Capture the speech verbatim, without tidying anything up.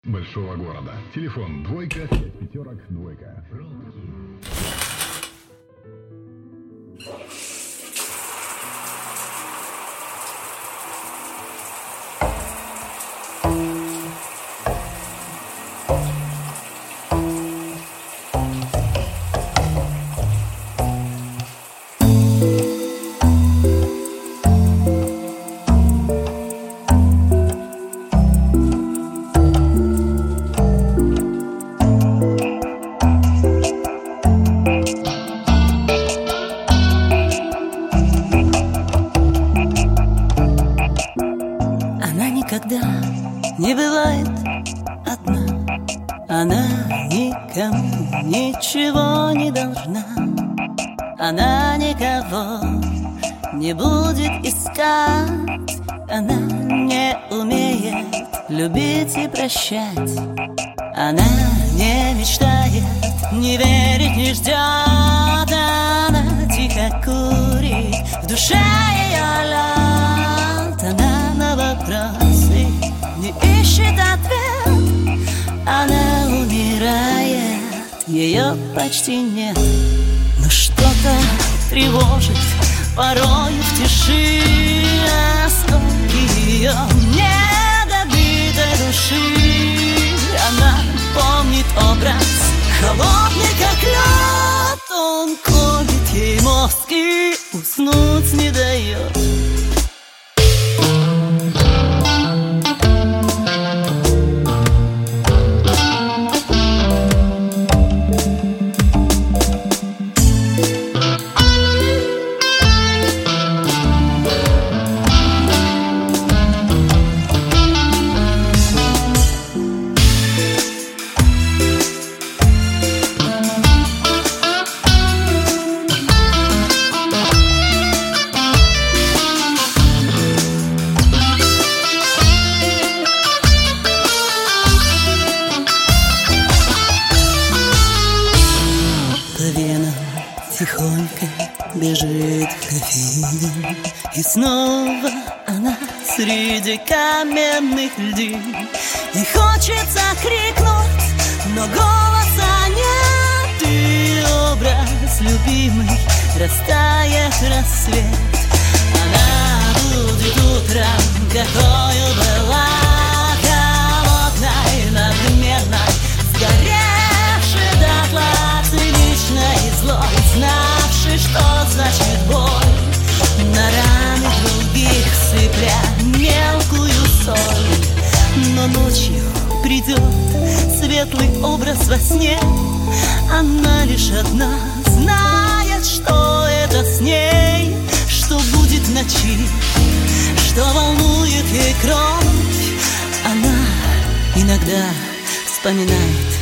большого города. Телефон двойка, пять пятерок, двойка. Никогда не бывает одна. Она никому ничего не должна. Она никого не будет искать. Она не умеет любить и прощать. Она не мечтает, не верит, не ждет. Она тихо курит, в душе ее лед. Она на вопросы не ищет ответ. Она умирает, ее почти нет. Но что-то тревожит порою в тиши осколки ее недобитой души. Она помнит образ, холодный как лед. Он колет ей мозг и уснуть не дает. Тихонько бежит кофеин, и снова она среди каменных льдин. И хочется крикнуть, но голоса нет. И образ любимый растает в рассвет. Она будет утром, какою была, холодной, надменной, сгоревшей дотла, циничной и злой, знавший, что значит боль, на раны других сыпля мелкую соль. Но ночью придет светлый образ во сне. Она лишь одна знает, что это с ней, что будет в ночи, что волнует ей кровь. Она иногда вспоминает